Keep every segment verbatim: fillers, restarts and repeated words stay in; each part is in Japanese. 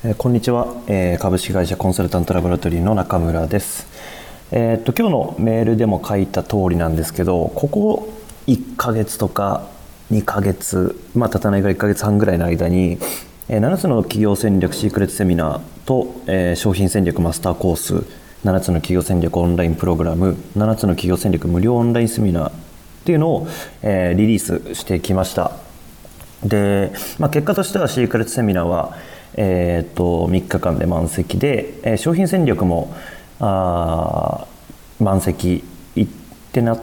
えーこんにちは、えー株式会社コンサルタントラボラトリーの中村です。えーっと今日のメールでも書いた通りなんですけど、ここいっかげつとかにかげつ、まあ経たないぐらいいっかげつはんぐらいの間に、えーななつの企業戦略シークレットセミナーと、えー商品戦略マスターコース、ななつの企業戦略オンラインプログラム、ななつの企業戦略無料オンラインセミナーっていうのを、えーリリースしてきました。で、まあ、結果としてはシークレットセミナーは、えー、とみっかかんで満席で、えー商品戦略もあー満席いってなって、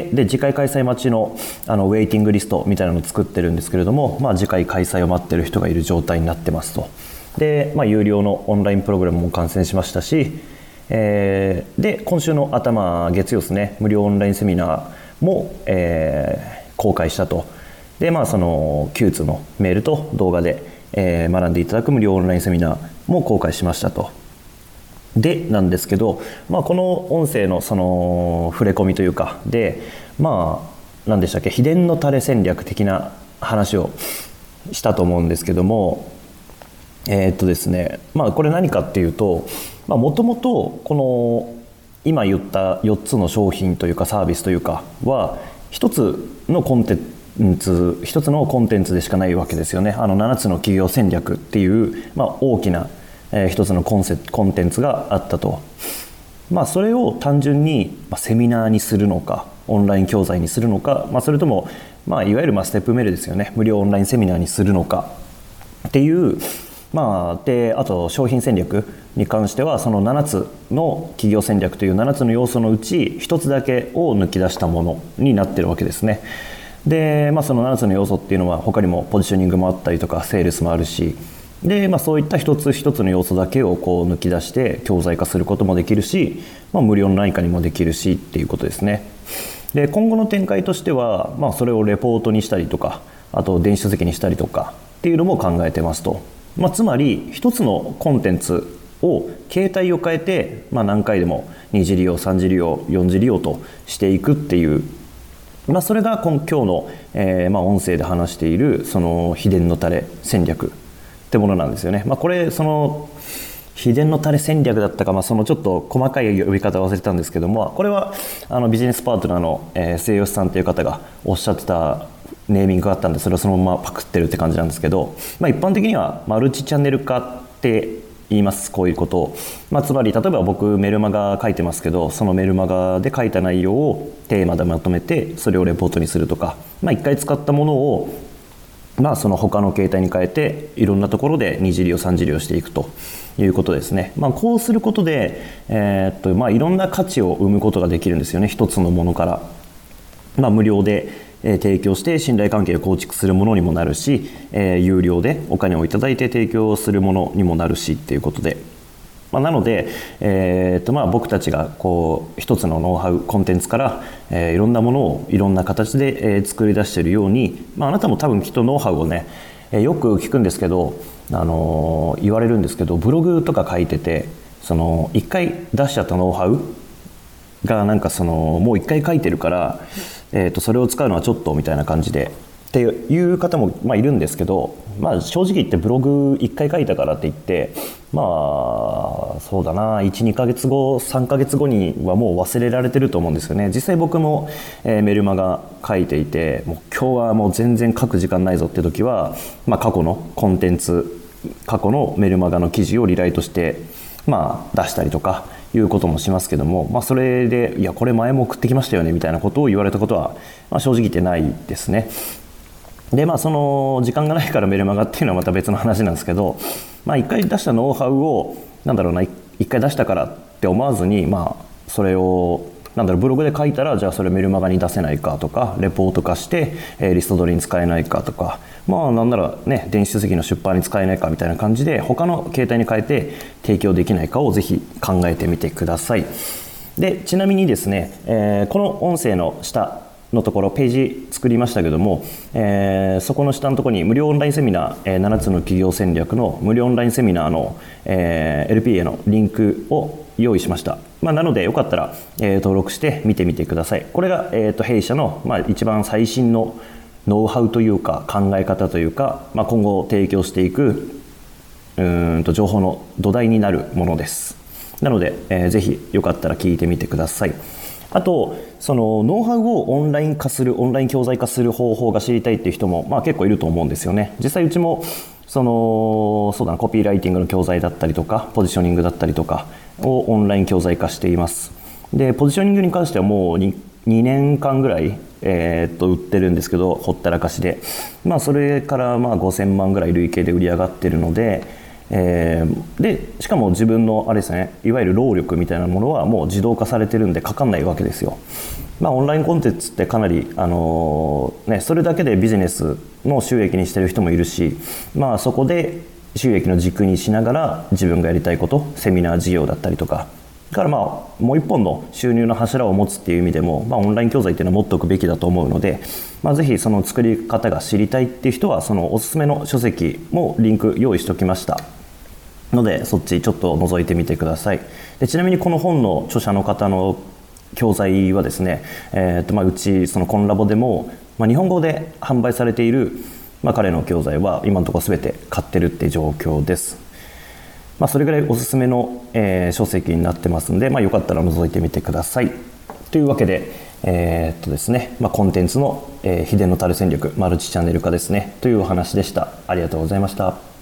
で次回開催待ちのあのウェイティングリストみたいなのを作ってるんですけれども、まあ、次回開催を待ってる人がいる状態になってますと。で、まあ、有料のオンラインプログラムも完成しましたし、えーで今週の頭月曜ですね、無料オンラインセミナーも、えー公開したと。でまあそのきゅう通のメールと動画で、えー学んでいただく無料オンラインセミナーも公開しましたと。でなんですけど、まあ、この音声のその触れ込みというかで、まあ何でしたっけ、秘伝のタレ戦略的な話をしたと思うんですけども、えーっとですねまあこれ何かっていうと、もともとこの今言ったよっつの商品というかサービスというかは一つのコンテンツ一つのコンテンツでしかないわけですよね。あのななつの企業戦略っていう、まあ、大きな、えー一つのコンセコンテンツがあったと。まあ、それを単純にまあセミナーにするのかオンライン教材にするのか、まあ、それとも、まあ、いわゆるまあステップメールですよね、無料オンラインセミナーにするのかっていう、まあ、であと商品戦略に関してはそのななつの企業戦略というななつの要素のうちひとつだけを抜き出したものになってるわけですね。で、まあ、そのななつの要素っていうのは他にもポジショニングもあったりとかセールスもあるし、で、まあ、そういった一つ一つの要素だけをこう抜き出して教材化することもできるし、まあ、無料の内化にもできるしっていうことですね。で今後の展開としては、まあ、それをレポートにしたりとか、あと電子書籍にしたりとかっていうのも考えてますと。まあ、つまり一つのコンテンツを形態を変えて、まあ、何回でもに次利用さん次利用よん次利用としていくっていう、まあ、それが今今日の、えーまあ、音声で話しているその秘伝のタレ戦略ってものなんですよね。まあ、これその秘伝のタレ戦略だったか、まあ、そのちょっと細かい呼び方忘れたんですけども、これはあのビジネスパートナーの、えー、末吉さんという方がおっしゃってたネーミングがあったんで、それをそのままパクってるって感じなんですけど、まあ、一般的にはマルチチャンネル化って言います。こういうことを、まあ、つまり例えば僕メルマガ書いてますけど、そのメルマガで書いた内容をテーマでまとめてそれをレポートにするとか、まあ、一回使ったものをまあその他の形態に変えていろんなところでに次利用さん次利用していくということですね。まあ、こうすることで、えーっとまあ、いろんな価値を生むことができるんですよね。一つのものから、まあ、無料でえー提供して信頼関係を構築するものにもなるし、えー有料でお金をいただいて提供するものにもなるしっていうことで、まあ、なので、えーっとまあ、僕たちがこう一つのノウハウコンテンツから、えーいろんなものをいろんな形で、えー作り出しているように、まあ、あなたも多分きっとノウハウをね、えーよく聞くんですけど、あのー言われるんですけど、ブログとか書いててその一回出しちゃったノウハウがなんかそのもう一回書いてるから、えー、とそれを使うのはちょっとみたいな感じでっていう方もまあいるんですけど、まあ、正直言ってブログ一回書いたからって言ってまあそうだないちにかげつごさんかげつごにはもう忘れられてると思うんですよね。実際僕も、えーメルマガ書いていて、もう今日はもう全然書く時間ないぞって時は、まあ、過去のコンテンツ過去のメルマガの記事をリライトしてまあ出したりとかいうこともしますけども、まあ、それでいやこれ前も送ってきましたよねみたいなことを言われたことは、まあ、正直言ってないですね。でまあその時間がないからメルマガっていうのはまた別の話なんですけど、まあ、一回出したノウハウをなんだろうな一回出したからって思わずに、まあそれをなんだろうブログで書いたらじゃあそれメルマガに出せないかとか、レポート化して、えーリスト取りに使えないかとか、まあなんならね電子書籍の出版に使えないかみたいな感じで他の形態に変えて提供できないかをぜひ考えてみてください。でちなみにですね、えーこの音声の下のところページ作りましたけども、えーそこの下のところに無料オンラインセミナー、えーななつの企業戦略の無料オンラインセミナーの、えー エルピーエー のリンクを用意しました。まあ、なのでよかったら、えー登録して見てみてください。これが、えーと弊社の、まあ、一番最新のノウハウというか考え方というか、まあ、今後提供していくうーんと情報の土台になるものです。なので、えー、ぜひよかったら聞いてみてください。あとそのノウハウをオンライン化するオンライン教材化する方法が知りたいっていう人も、まあ、結構いると思うんですよね。実際うちもそのそうだなコピーライティングの教材だったりとかポジショニングだったりとかをオンライン教材化しています。でポジショニングに関してはもう 2, にねんかんぐらい、えー、っと売ってるんですけど、ほったらかしで、まあ、それからまあごせんまんぐらい累計で売り上がってるので、えー、でしかも自分のあれですね、いわゆる労力みたいなものはもう自動化されてるんでかかんないわけですよ。まあ、オンラインコンテンツってかなり、あのーね、それだけでビジネスの収益にしてる人もいるし、まあ、そこで収益の軸にしながら自分がやりたいこと、セミナー事業だったりとか、だからまあもう一本の収入の柱を持つっていう意味でも、まあ、オンライン教材っていうのは持っておくべきだと思うので、まあ、ぜひその作り方が知りたいっていう人はそのおすすめの書籍もリンク用意しておきましたので、そっちちょっと覗いてみてください。でちなみにこの本の著者の方の教材はですね、えーとまあ、うちそのコンラボでも、まあ、日本語で販売されている、まあ、彼の教材は今のところ全て買ってるって状況です。まあ、それぐらいおすすめの、えー、書籍になってますんで、まあ、よかったら覗いてみてください。というわけで、えーっとですねまあ、コンテンツの、えー、秘伝のタレ戦略マルチチャンネル化ですねというお話でした。ありがとうございました。